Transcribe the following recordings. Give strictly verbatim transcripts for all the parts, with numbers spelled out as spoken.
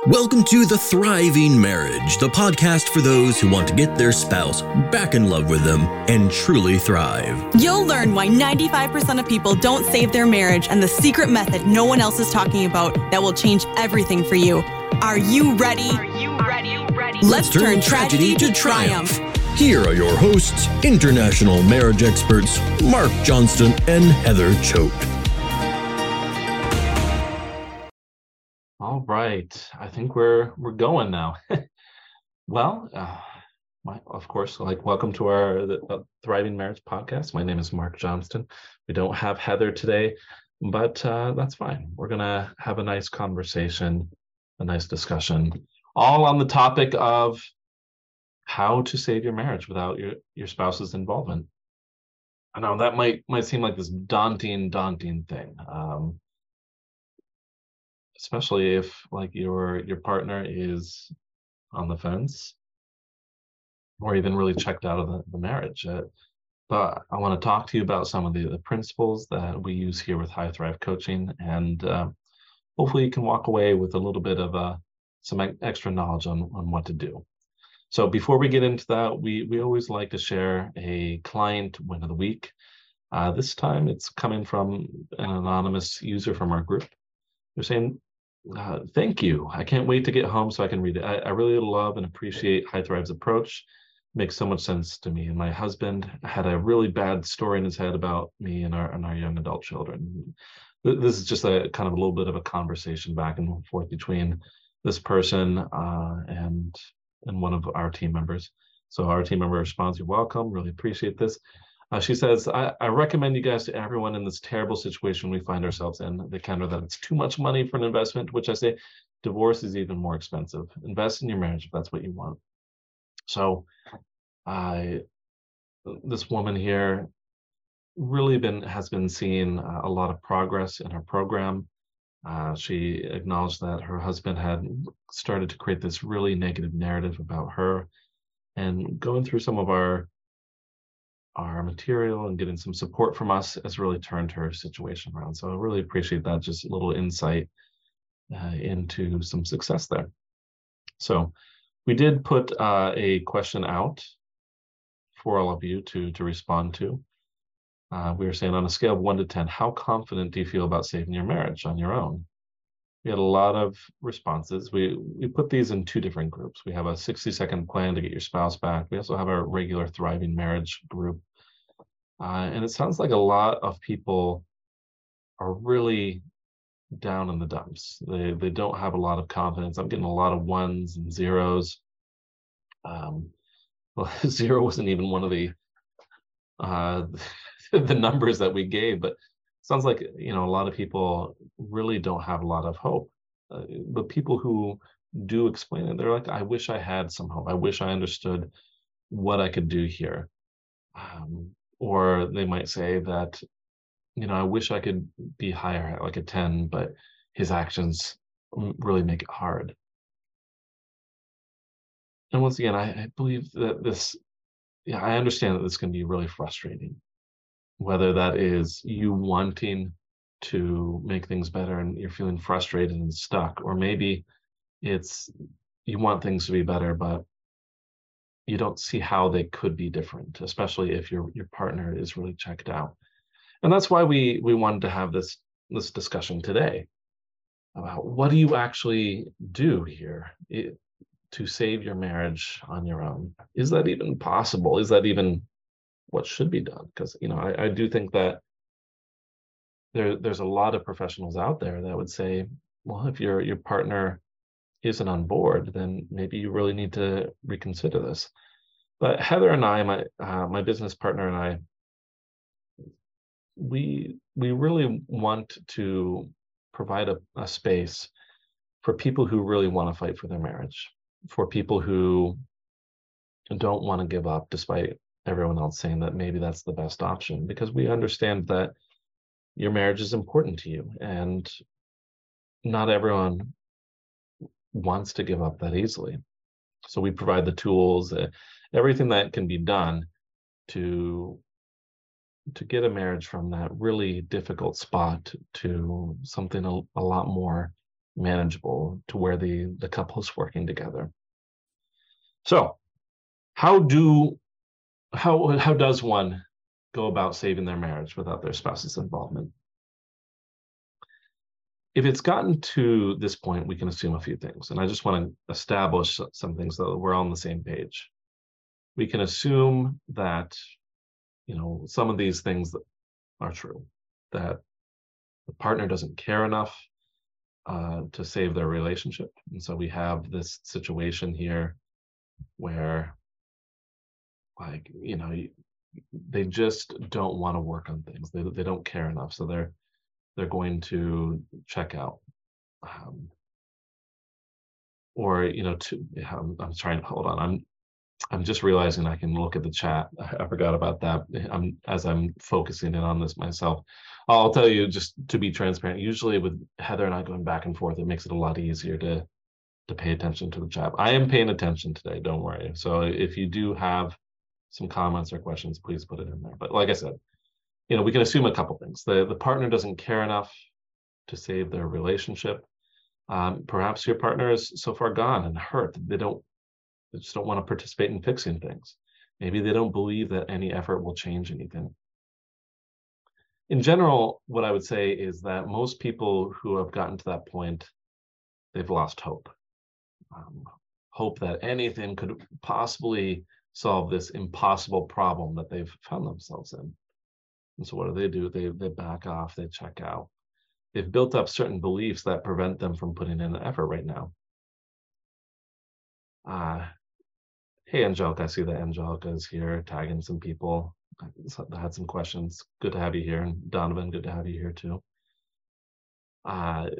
Welcome to The Thriving Marriage, the podcast for those who want to get their spouse back in love with them and truly thrive. You'll learn why ninety-five percent of people don't save their marriage and the secret method no one else is talking about that will change everything for you. Are you ready? Are you ready? ready? Let's turn tragedy to triumph. Here are your hosts, international marriage experts Mark Johnston and Heather Choate. All right, I think we're we're going now. Well, uh, my, of course, like welcome to our the, uh, Thriving Marriage podcast. My name is Mark Johnston. We don't have Heather today, but uh, that's fine. We're gonna have a nice conversation, a nice discussion, all on the topic of how to save your marriage without your your spouse's involvement. I know that might might seem like this daunting, daunting thing. Um, especially if like your your partner is on the fence or even really checked out of the, the marriage. Uh, but I want to talk to you about some of the, the principles that we use here with High Thrive Coaching, and uh, hopefully you can walk away with a little bit of uh, some extra knowledge on, on what to do. So before we get into that, we, we always like to share a client win of the week. Uh, this time it's coming from an anonymous user from our group. They're saying, Uh, thank you. I can't wait to get home so I can read it. I, I really love and appreciate High Thrive's approach. It makes so much sense to me. And my husband had a really bad story in his head about me and our and our young adult children. This is just a kind of a little bit of a conversation back and forth between this person uh, and and one of our team members. So our team member responds, "You're welcome. Really appreciate this." Uh, she says, I, I recommend you guys to everyone in this terrible situation we find ourselves in. They counter that it's too much money for an investment, which I say, divorce is even more expensive. Invest in your marriage if that's what you want. So I, this woman here really been has been seeing uh, a lot of progress in her program. Uh, she acknowledged that her husband had started to create this really negative narrative about her, and going through some of our our material and getting some support from us has really turned her situation around. So I really appreciate that, just a little insight uh, into some success there. So we did put uh, a question out for all of you to, to respond to. Uh, we were saying on a scale of one to ten, how confident do you feel about saving your marriage on your own? We had a lot of responses. We, we put these in two different groups. We have a sixty second plan to get your spouse back. We also have our regular Thriving Marriage group. Uh, and it sounds like a lot of people are really down in the dumps. They they don't have a lot of confidence. I'm getting a lot of ones and zeros. Um, well, zero wasn't even one of the uh, the numbers that we gave, but it sounds like, you know, a lot of people really don't have a lot of hope. Uh, but people who do explain it, they're like, I wish I had some hope. I wish I understood what I could do here. Um, Or they might say that, you know, I wish I could be higher, like a ten, but his actions really make it hard. And once again, I, I believe that this, yeah, I understand that this can be really frustrating, whether that is you wanting to make things better and you're feeling frustrated and stuck, or maybe it's you want things to be better, but you don't see how they could be different, especially if your your partner is really checked out. And that's why we we wanted to have this this discussion today about what do you actually do here it, to save your marriage on your own. Is that even possible? Is that even what should be done? Because, you know, I, I do think that there there's a lot of professionals out there that would say, well, if your your partner isn't on board, then maybe you really need to reconsider this. But Heather and I, my uh, my business partner and I, we we really want to provide a, a space for people who really want to fight for their marriage, for people who don't want to give up despite everyone else saying that maybe that's the best option, because we understand that your marriage is important to you, and not everyone wants to give up that easily. So we provide the tools, uh, everything that can be done to to get a marriage from that really difficult spot to something a, a lot more manageable to where the, the couple is working together. So how do how how does one go about saving their marriage without their spouse's involvement? If it's gotten to this point, we can assume a few things. And I just want to establish some things so that we're all on the same page. We can assume that, you know, some of these things are true, that the partner doesn't care enough uh, to save their relationship. And so we have this situation here where, like, you know, they just don't want to work on things. They, they don't care enough. So they're they're going to check out. Um, or, you know, to, I'm, I'm trying to hold on. I'm I'm just realizing I can look at the chat. I, I forgot about that. I'm as I'm focusing in on this myself. I'll tell you, just to be transparent, usually with Heather and I going back and forth, it makes it a lot easier to to pay attention to the chat. I am paying attention today, don't worry. So if you do have some comments or questions, please put it in there. But like I said, you know, we can assume a couple things. The, the partner doesn't care enough to save their relationship. Um, perhaps your partner is so far gone and hurt that they don't, they just don't want to participate in fixing things. Maybe they don't believe that any effort will change anything. In general, what I would say is that most people who have gotten to that point, they've lost hope. Um, hope that anything could possibly solve this impossible problem that they've found themselves in. And so what do they do? They, they back off, they check out. They've built up certain beliefs that prevent them from putting in the effort right now. Uh, hey, Angelica, I see that Angelica is here tagging some people. I had some questions. Good to have you here. And Donovan, good to have you here too. Uh,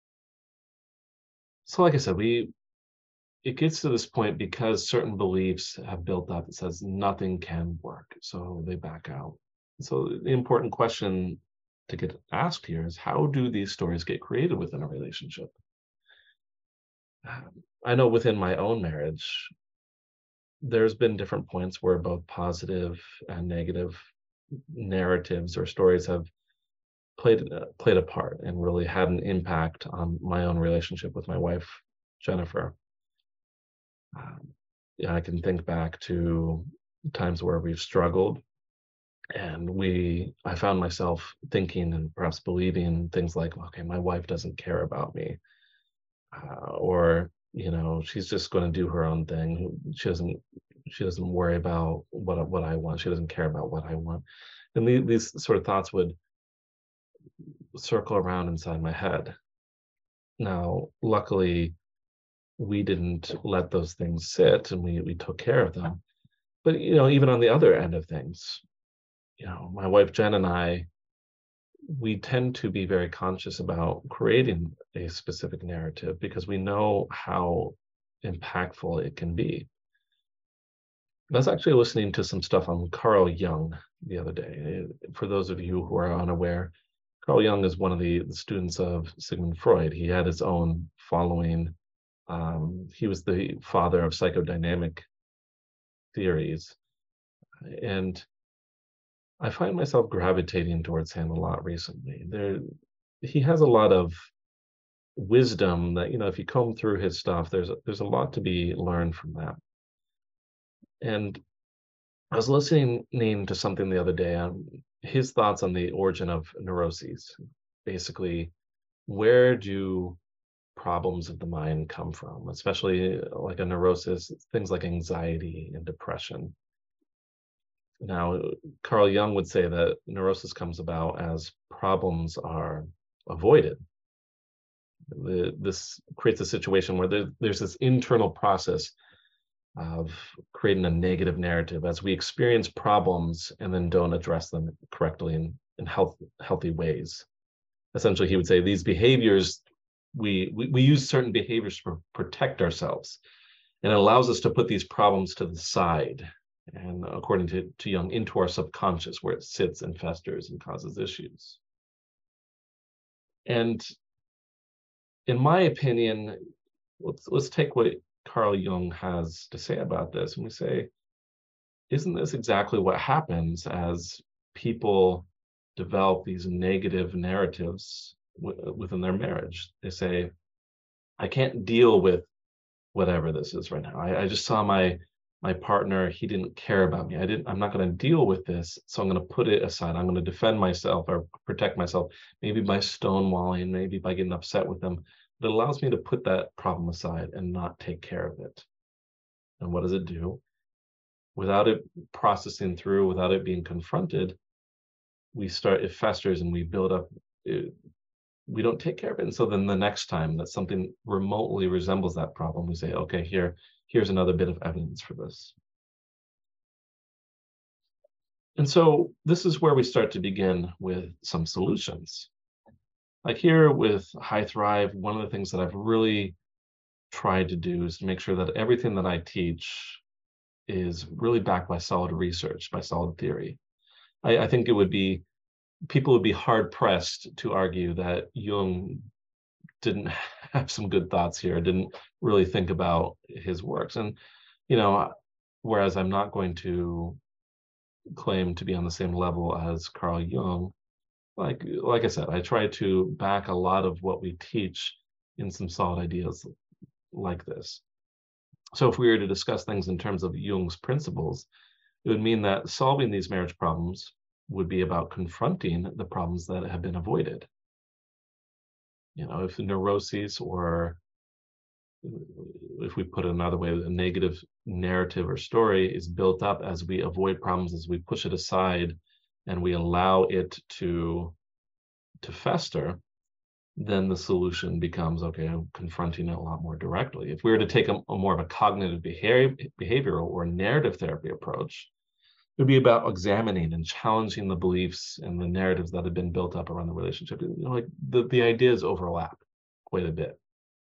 so like I said, we it gets to this point because certain beliefs have built up that says nothing can work. So they back out. So the important question to get asked here is, how do these stories get created within a relationship? I know within my own marriage, there's been different points where both positive and negative narratives or stories have played uh, played a part and really had an impact on my own relationship with my wife, Jennifer. Um, yeah, I can think back to times where we've struggled, and we, I found myself thinking and perhaps believing things like, okay, my wife doesn't care about me, uh, or you know, she's just going to do her own thing. She doesn't, she doesn't worry about what what I want. She doesn't care about what I want. And these, these sort of thoughts would circle around inside my head. Now, luckily, we didn't let those things sit, and we we took care of them. But you know, even on the other end of things, you know, my wife Jen and I, we tend to be very conscious about creating a specific narrative because we know how impactful it can be. I was actually listening to some stuff on Carl Jung the other day. For those of you who are unaware, Carl Jung is one of the, the students of Sigmund Freud. He had his own following. Um, he was the father of psychodynamic theories. And I find myself gravitating towards him a lot recently. There, he has a lot of wisdom that, you know, if you comb through his stuff, there's a, there's a lot to be learned from that. And I was listening to something the other day on his thoughts on the origin of neuroses. Basically, where do problems of the mind come from, especially like a neurosis, things like anxiety and depression. Now, Carl Jung would say that neurosis comes about as problems are avoided. The, this creates a situation where there, there's this internal process of creating a negative narrative as we experience problems and then don't address them correctly in, in health, healthy ways. Essentially, he would say these behaviors, we, we, we use certain behaviors to protect ourselves, and it allows us to put these problems to the side. And according to, to Jung, into our subconscious, where it sits and festers and causes issues. And in my opinion, let's, let's take what Carl Jung has to say about this. And we say, isn't this exactly what happens as people develop these negative narratives w- within their marriage? They say, I can't deal with whatever this is right now. I, I just saw my my partner, he didn't care about me. I didn't, I'm not going to deal with this. So I'm going to put it aside. I'm going to defend myself or protect myself, maybe by stonewalling, maybe by getting upset with them. But it allows me to put that problem aside and not take care of it. And what does it do? Without it processing through, without it being confronted, we start, it festers and we build up, it, we don't take care of it. And so then the next time that something remotely resembles that problem, we say, okay, here, here's another bit of evidence for this. And so this is where we start to begin with some solutions. Like here with High Thrive, one of the things that I've really tried to do is to make sure that everything that I teach is really backed by solid research, by solid theory. I, I think it would be, people would be hard pressed to argue that Jung didn't have some good thoughts here, didn't really think about his works. And, you know, whereas I'm not going to claim to be on the same level as Carl Jung, like, like I said, I try to back a lot of what we teach in some solid ideas like this. So if we were to discuss things in terms of Jung's principles, it would mean that solving these marriage problems would be about confronting the problems that have been avoided. You know, if neuroses, or if we put it another way, a negative narrative or story is built up as we avoid problems, as we push it aside and we allow it to, to fester, then the solution becomes, okay, I'm confronting it a lot more directly. If we were to take a, a more of a cognitive behavior, behavioral or narrative therapy approach, it would be about examining and challenging the beliefs and the narratives that have been built up around the relationship. You know, like the, the ideas overlap quite a bit.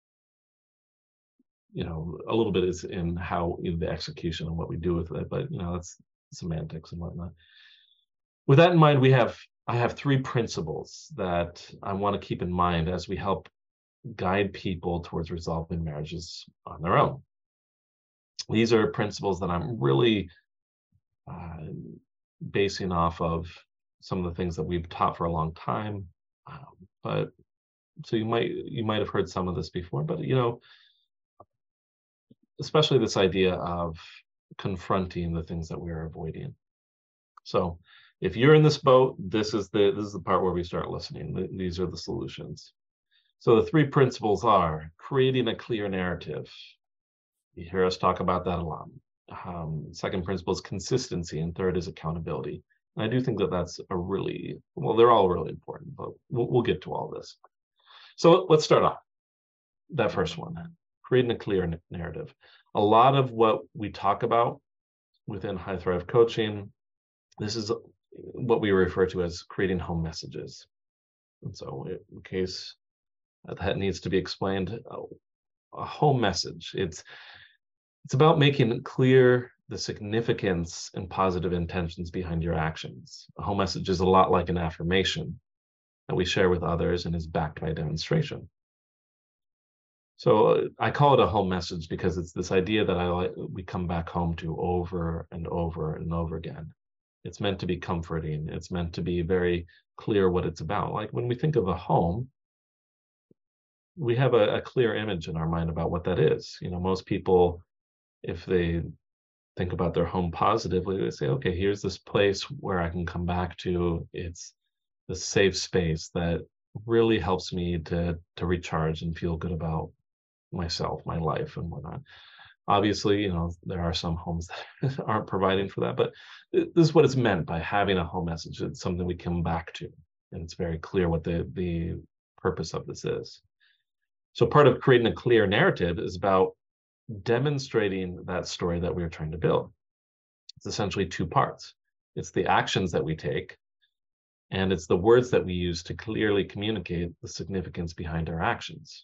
You know, a little bit is in how, you know, the execution and what we do with it, but, you know, that's semantics and whatnot. With that in mind, we have, I have three principles that I want to keep in mind as we help guide people towards resolving marriages on their own. These are principles that I'm really uh, basing off of some of the things that we've taught for a long time. Um, but so you might, you might have heard some of this before, but, you know, especially this idea of confronting the things that we're avoiding. So if you're in this boat, this is the this is the part where we start listening. These are the solutions. So the three principles are creating a clear narrative. You hear us talk about that a lot. Um, second principle is consistency, and third is accountability. And I do think that that's a really, well, they're all really important, but we'll, we'll get to all this. So let's start off. That first one, creating a clear narrative. A lot of what we talk about within High Thrive coaching, this is what we refer to as creating home messages. And so in case that needs to be explained, a home message, it's it's about making clear the significance and positive intentions behind your actions. A home message is a lot like an affirmation that we share with others and is backed by demonstration. So I call it a home message because it's this idea that I like, we come back home to over and over and over again. It's meant to be comforting. It's meant to be very clear what it's about. Like when we think of a home, we have a, a clear image in our mind about what that is. You know, most people, if they think about their home positively, they say, okay, here's this place where I can come back to. It's the safe space that really helps me to, to recharge and feel good about myself, my life, and whatnot. Obviously, you know, there are some homes that aren't providing for that, but this is what is meant by having a home message. It's something we come back to, and it's very clear what the, the purpose of this is. So part of creating a clear narrative is about demonstrating that story that we're trying to build. It's essentially two parts. It's the actions that we take, and it's the words that we use to clearly communicate the significance behind our actions.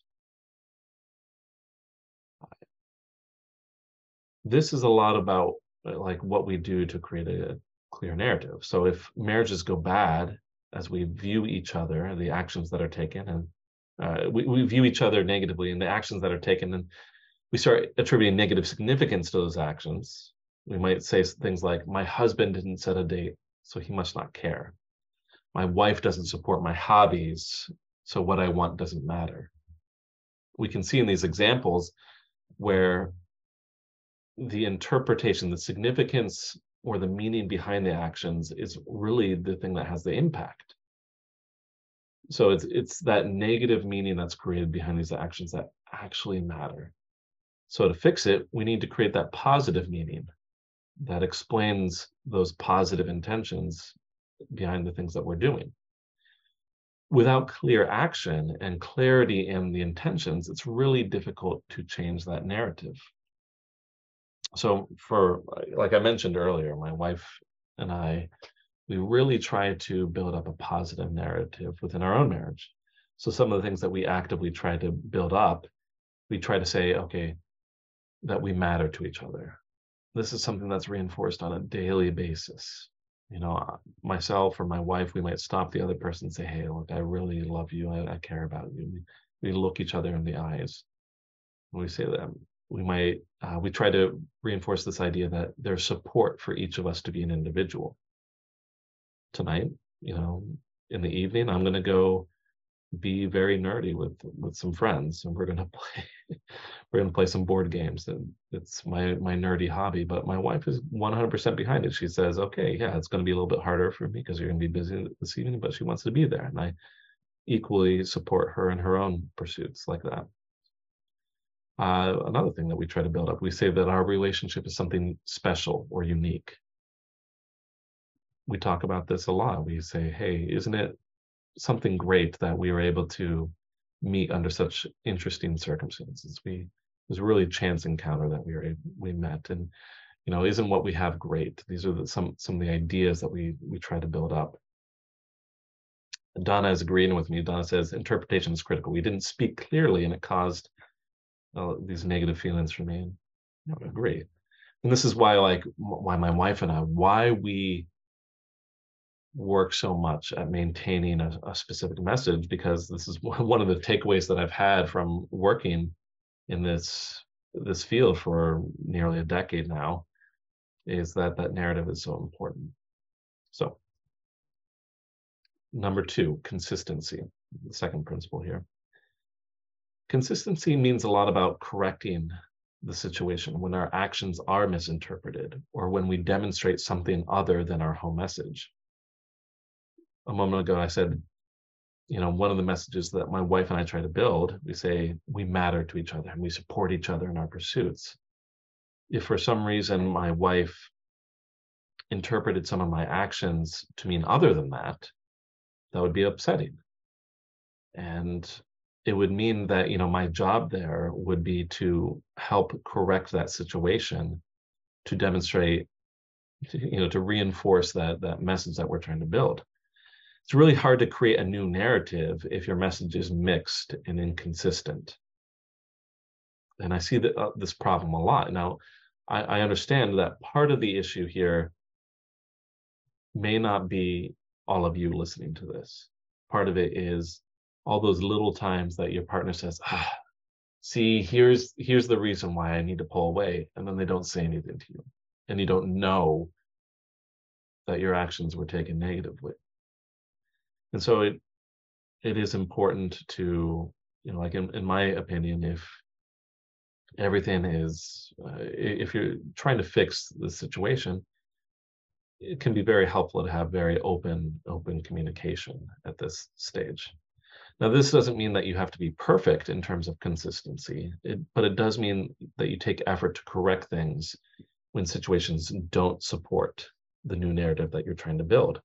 This is a lot about like what we do to create a clear narrative. So if marriages go bad as we view each other, the actions that are taken, and uh, we, we view each other negatively and the actions that are taken, and we start attributing negative significance to those actions. We might say things like, my husband didn't set a date, so he must not care. My wife doesn't support my hobbies, so what I want doesn't matter. we can see in these examples where the interpretation, the significance, or the meaning behind the actions is really the thing that has the impact. So it's it's that negative meaning that's created behind these actions that actually matter. So to fix it, we need to create that positive meaning that explains those positive intentions behind the things that we're doing. Without clear action and clarity in the intentions, it's really difficult to change that narrative. So for, like I mentioned earlier, my wife and I, we really try to build up a positive narrative within our own marriage. So some of the things that we actively try to build up, we try to say, okay, that we matter to each other. This is something that's reinforced on a daily basis. You know, myself or my wife, we might stop the other person and say, hey, look, I really love you. I, I care about you. We, we look each other in the eyes. When we say that, we might, uh, we try to reinforce this idea that there's support for each of us to be an individual. Tonight, you know, in the evening, I'm going to go be very nerdy with with some friends, and we're going to play we're going to play some board games. And it's my my nerdy hobby, but my wife is one hundred percent behind it. She says, okay, yeah, it's going to be a little bit harder for me because you're going to be busy this evening, but she wants to be there, and I equally support her in her own pursuits like that. Uh, another thing that we try to build up, we say that our relationship is something special or unique. We talk about this a lot. We say, hey, isn't it something great that we were able to meet under such interesting circumstances? We, it was a really chance encounter that we were able, we met, and you know, isn't what we have great? These are the, some some of the ideas that we we try to build up. Donna is agreeing with me. Donna says interpretation is critical. We didn't speak clearly, and it caused uh, these negative feelings for me. I would agree, and this is why, like, why my wife and I, why we work so much at maintaining a, a specific message, because this is one of the takeaways that I've had from working in this this field for nearly a decade now, is that that narrative is so important. So number two, consistency, the second principle here. Consistency means a lot about correcting the situation when our actions are misinterpreted, or when we demonstrate something other than our home message. A moment ago, I said, you know, one of the messages that my wife and I try to build, we say we matter to each other and we support each other in our pursuits. If for some reason my wife interpreted some of my actions to mean other than that, that would be upsetting. And it would mean that, you know, my job there would be to help correct that situation, to demonstrate, you know, to reinforce that that message that we're trying to build. It's really hard to create a new narrative if your message is mixed and inconsistent. And I see that, uh, this problem a lot. Now, I, I understand that part of the issue here may not be all of you listening to this. Part of it is all those little times that your partner says, ah, see, here's here's the reason why I need to pull away. And then they don't say anything to you. And you don't know that your actions were taken negatively. And so it it is important to, you know, like in, in my opinion, if everything is, uh, if you're trying to fix the situation, it can be very helpful to have very open, open communication at this stage. Now, this doesn't mean that you have to be perfect in terms of consistency, it, but it does mean that you take effort to correct things when situations don't support the new narrative that you're trying to build.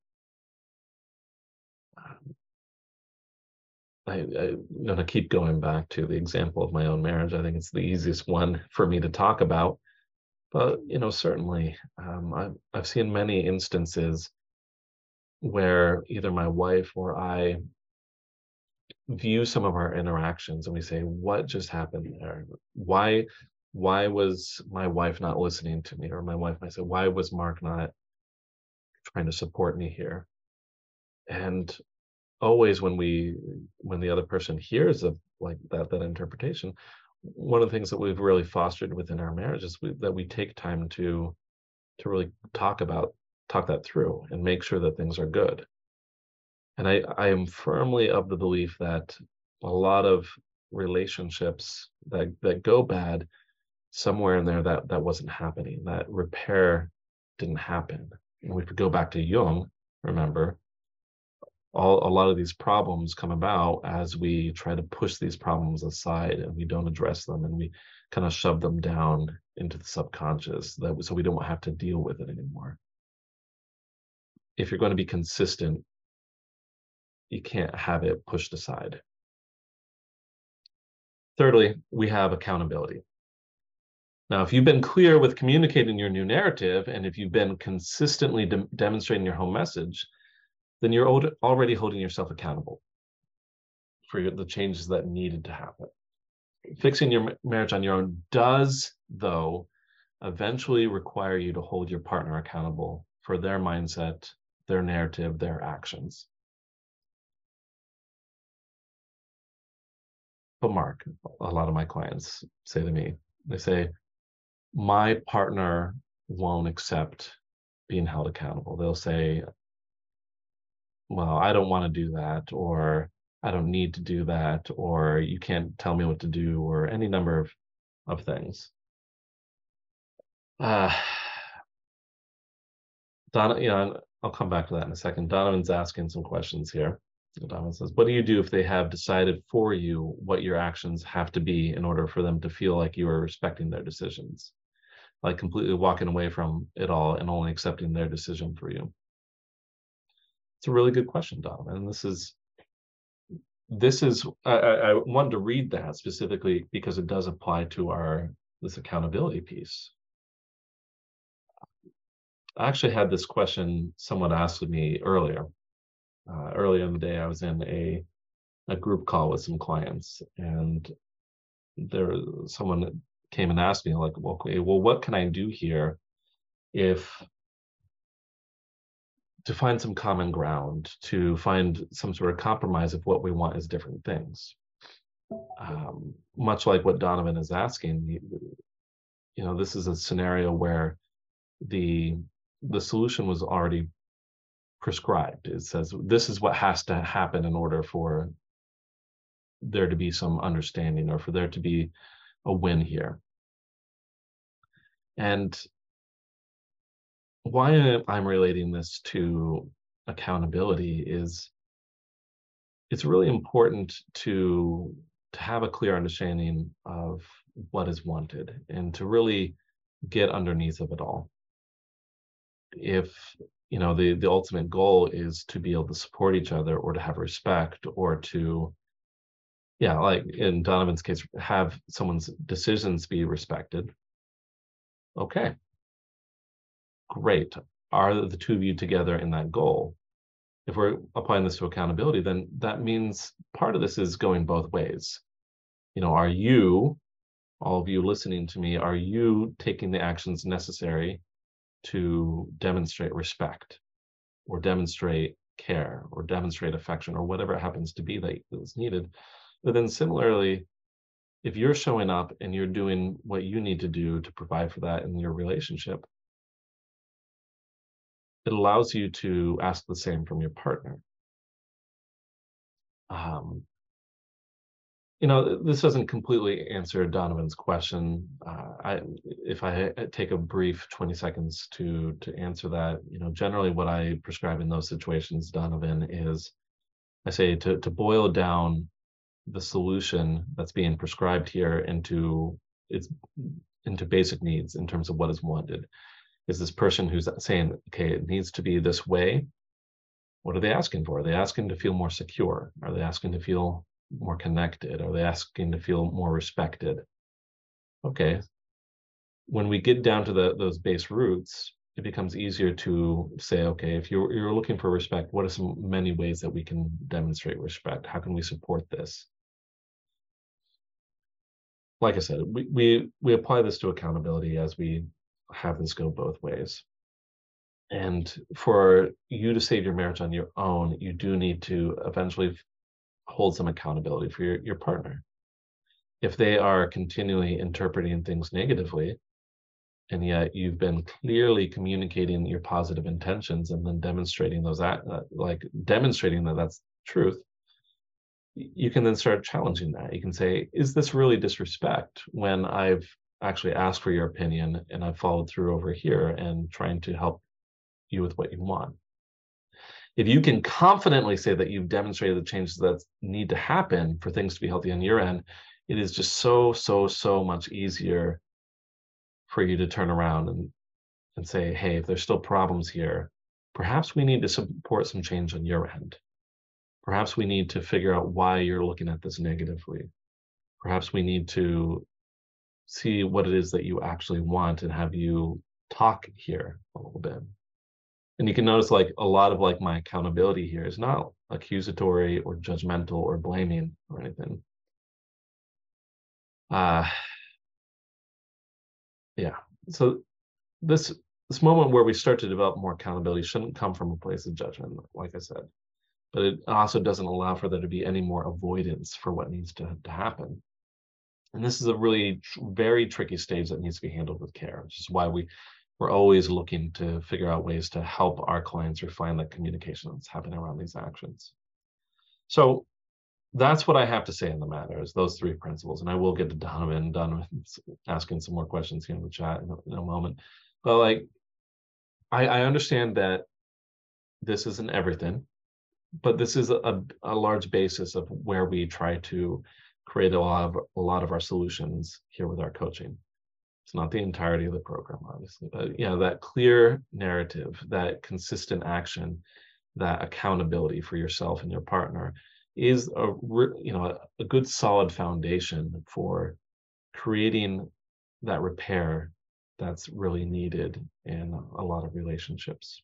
I, I'm going to keep going back to the example of my own marriage. I think it's the easiest one for me to talk about. But, you know, certainly um, I've, I've seen many instances where either my wife or I view some of our interactions and we say, what just happened there? Why, why was my wife not listening to me? Or my wife might say, why was Mark not trying to support me here? And always when we, when the other person hears of like that, that interpretation, one of the things that we've really fostered within our marriage is we, that we take time to, to really talk about, talk that through and make sure that things are good. And I, I am firmly of the belief that a lot of relationships that that go bad, somewhere in there that that wasn't happening, that repair didn't happen. And we could go back to Jung, remember, all a lot of these problems come about as we try to push these problems aside and we don't address them, and we kind of shove them down into the subconscious, that so we don't have to deal with it anymore. If you're going to be consistent, you can't have it pushed aside. Thirdly, we have accountability. Now, if you've been clear with communicating your new narrative, and if you've been consistently de- demonstrating your home message, then you're already holding yourself accountable for your, the changes that needed to happen. Fixing your marriage on your own does, though, eventually require you to hold your partner accountable for their mindset, their narrative, their actions. But Mark, a lot of my clients say to me, they say, my partner won't accept being held accountable. They'll say, well, I don't want to do that, or I don't need to do that, or you can't tell me what to do, or any number of, of things. Uh, Don, you know, I'll come back to that in a second. Donovan's asking some questions here. Donovan says, what do you do if they have decided for you what your actions have to be in order for them to feel like you are respecting their decisions? Like completely walking away from it all and only accepting their decision for you? It's a really good question, Donovan. And this is, this is, I, I wanted to read that specifically because it does apply to our, this accountability piece. I actually had this question someone asked me earlier. Uh, earlier in the day, I was in a a group call with some clients, and there someone came and asked me, like, well, okay, well, what can I do here if to find some common ground, to find some sort of compromise if what we want is different things? Um, much like what Donovan is asking, you know, this is a scenario where the the solution was already prescribed. It says this is what has to happen in order for there to be some understanding, or for there to be a win here. And why I'm relating this to accountability is it's really important to to have a clear understanding of what is wanted and to really get underneath of it all. If you know, the, the ultimate goal is to be able to support each other, or to have respect, or to, yeah, like in Donovan's case, have someone's decisions be respected. Okay, great. Are the two of you together in that goal? If we're applying this to accountability, then that means part of this is going both ways. You know, are you, all of you listening to me, are you taking the actions necessary to demonstrate respect, or demonstrate care, or demonstrate affection, or whatever it happens to be that is needed? But then similarly, if you're showing up and you're doing what you need to do to provide for that in your relationship, it allows you to ask the same from your partner. Um, You know, this doesn't completely answer Donovan's question. Uh, I, if I take a brief twenty seconds to to answer that, you know, generally what I prescribe in those situations, Donovan, is I say to to boil down the solution that's being prescribed here into its into basic needs in terms of what is wanted. Is this person who's saying, okay, it needs to be this way? What are they asking for? Are they asking to feel more secure? Are they asking to feel more connected? Are they asking to feel more respected? Okay. When we get down to the those base roots, it becomes easier to say, okay, if you're you're looking for respect, what are some many ways that we can demonstrate respect? How can we support this? Like I said, we we we apply this to accountability as we have this go both ways. And for you to save your marriage on your own, you do need to eventually hold some accountability for your, your partner. If they are continually interpreting things negatively, and yet you've been clearly communicating your positive intentions and then demonstrating those, uh, like demonstrating that that's truth, you can then start challenging that. You can say, is this really disrespect when I've actually asked for your opinion and I've followed through over here and trying to help you with what you want? If you can confidently say that you've demonstrated the changes that need to happen for things to be healthy on your end, it is just so, so, so much easier for you to turn around and, and say, hey, if there's still problems here, perhaps we need to support some change on your end. Perhaps we need to figure out why you're looking at this negatively. Perhaps we need to see what it is that you actually want and have you talk here a little bit. And you can notice like a lot of like my accountability here is not accusatory or judgmental or blaming or anything. Uh, yeah. So this this moment where we start to develop more accountability shouldn't come from a place of judgment, like I said. But it also doesn't allow for there to be any more avoidance for what needs to, to happen. And this is a really tr- very tricky stage that needs to be handled with care, which is why we, we're always looking to figure out ways to help our clients refine the communication that's happening around these actions. So that's what I have to say in the matter, is those three principles. And I will get to Donovan, Donovan asking some more questions here in the chat in a, in a moment. But like, I, I understand that this isn't everything, but this is a, a large basis of where we try to create a lot of a lot of our solutions here with our coaching. It's not the entirety of the program, obviously, but yeah, that clear narrative, that consistent action, that accountability for yourself and your partner is a you know a, a good solid foundation for creating that repair that's really needed in a lot of relationships.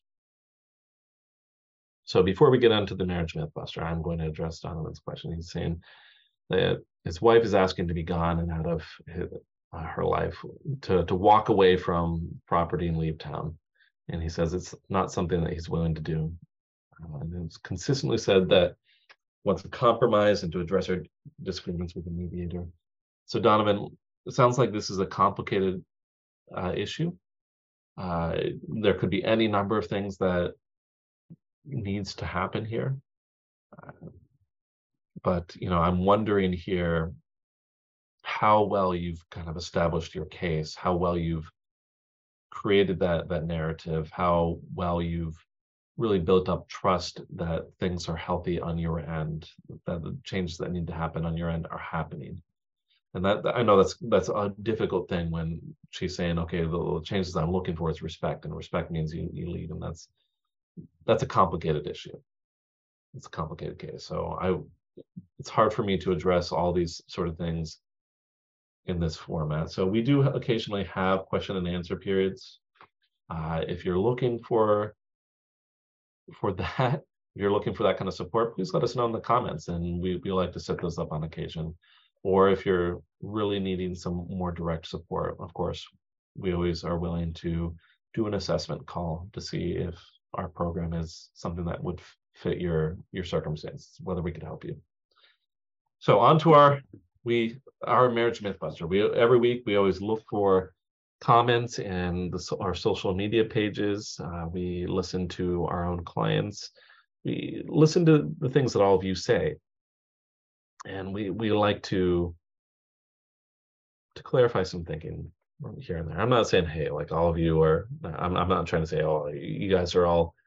So before we get onto the marriage mythbuster, I'm going to address Donovan's question. He's saying that his wife is asking to be gone and out of his, uh, her life, to, to walk away from property and leave town. And he says it's not something that he's willing to do. Uh, and it's consistently said that wants to compromise and to address her disagreements with a mediator. So Donovan, it sounds like this is a complicated uh, issue. Uh, there could be any number of things that needs to happen here. Uh, but, you know, I'm wondering here how well you've kind of established your case, how well you've created that, that narrative, how well you've really built up trust that things are healthy on your end, that the changes that need to happen on your end are happening. And that, I know that's that's a difficult thing when she's saying, okay, the, the changes I'm looking for is respect, and respect means you, you lead, and that's that's a complicated issue. It's a complicated case. So I, it's hard for me to address all these sort of things in this format. So we do occasionally have question and answer periods. Uh, if you're looking for for that, if you're looking for that kind of support, please let us know in the comments, and we, we like to set those up on occasion. Or if you're really needing some more direct support, of course, we always are willing to do an assessment call to see if our program is something that would fit your your circumstances, whether we could help you. So on to our we our marriage mythbuster. We every week we always look for comments in the, our social media pages. Uh, we listen to our own clients. We listen to the things that all of you say, and we we like to to clarify some thinking here and there. I'm not saying, hey, like all of you are, I'm, I'm not trying to say, oh, you guys are all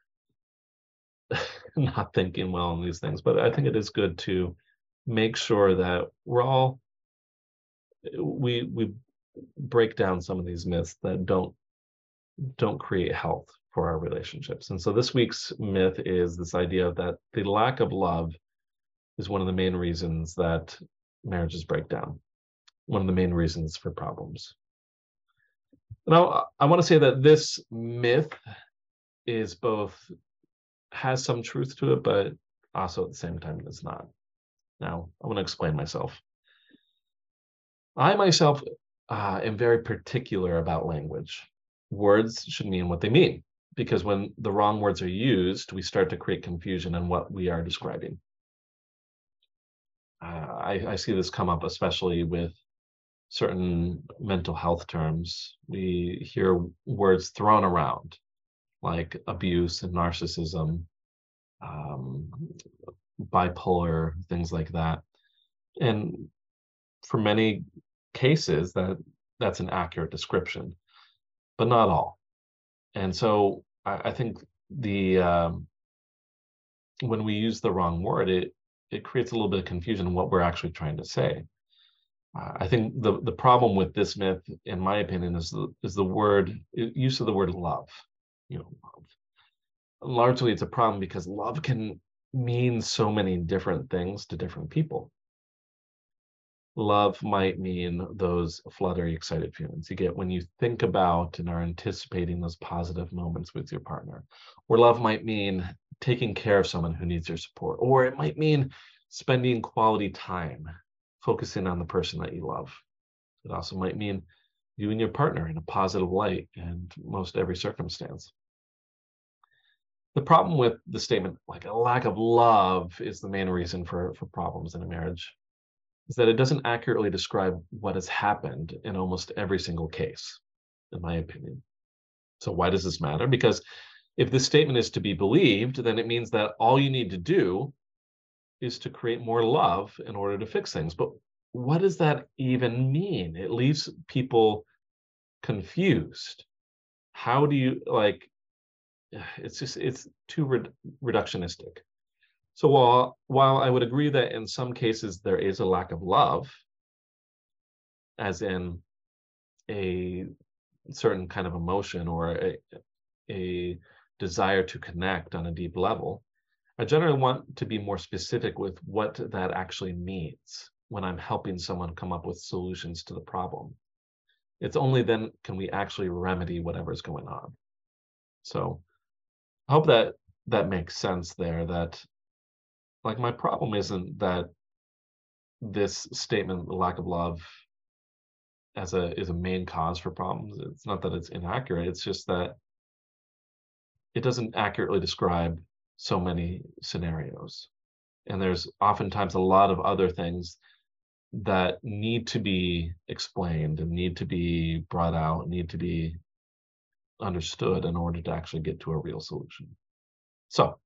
not thinking well on these things, but I think it is good to make sure that we're all, we we break down some of these myths that don't don't create health for our relationships. And so this week's myth is this idea that the lack of love is one of the main reasons that marriages break down, one of the main reasons for problems. Now, I want to say that this myth is both, has some truth to it, but also at the same time it's not. Now, I want to explain myself. I myself uh, am very particular about language. Words should mean what they mean, because when the wrong words are used, we start to create confusion in what we are describing. Uh, I, I see this come up especially with certain mental health terms. We hear words thrown around, like abuse and narcissism, um, bipolar, things like that. And for many cases, that that's an accurate description, but not all. And so I, I think the um, when we use the wrong word, it it creates a little bit of confusion in what we're actually trying to say. Uh, I think the the problem with this myth, in my opinion, is the is the word use of the word love. You know, love. Largely, it's a problem because love can mean so many different things to different people. Love might mean those fluttery, excited feelings you get when you think about and are anticipating those positive moments with your partner. Or love might mean taking care of someone who needs your support. Or it might mean spending quality time, focusing on the person that you love. It also might mean viewing your partner in a positive light in most every circumstance. The problem with the statement, like a lack of love is the main reason for, for problems in a marriage, is that it doesn't accurately describe what has happened in almost every single case, in my opinion. So why does this matter? Because if this statement is to be believed, then it means that all you need to do is to create more love in order to fix things. But what does that even mean? It leaves people confused. How do you, like, it's just, it's too re- reductionistic. So while, while I would agree that in some cases there is a lack of love, as in a certain kind of emotion or a, a desire to connect on a deep level, I generally want to be more specific with what that actually means when I'm helping someone come up with solutions to the problem. It's only then can we actually remedy whatever's going on. So I hope that that makes sense there, that like my problem isn't that this statement, the lack of love, as a is a main cause for problems. It's not that it's inaccurate. It's just that it doesn't accurately describe so many scenarios. And there's oftentimes a lot of other things that need to be explained and need to be brought out, need to be understood in order to actually get to a real solution. So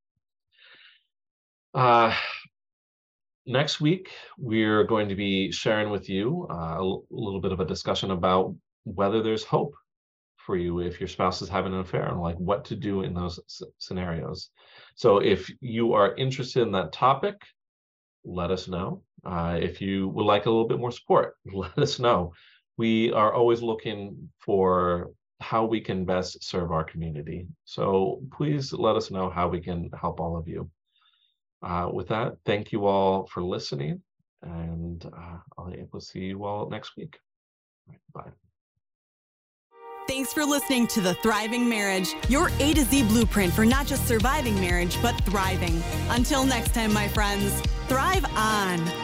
uh, next week, we're going to be sharing with you uh, a l- little bit of a discussion about whether there's hope for you if your spouse is having an affair, and like what to do in those s- scenarios. So if you are interested in that topic, let us know. Uh, if you would like a little bit more support, let us know. We are always looking for how we can best serve our community. So please let us know how we can help all of you. Uh, with that, thank you all for listening, and uh, I'll we'll see you all next week. Bye. Thanks for listening to The Thriving Marriage, your A to Z blueprint for not just surviving marriage, but thriving. Until next time, my friends, thrive on.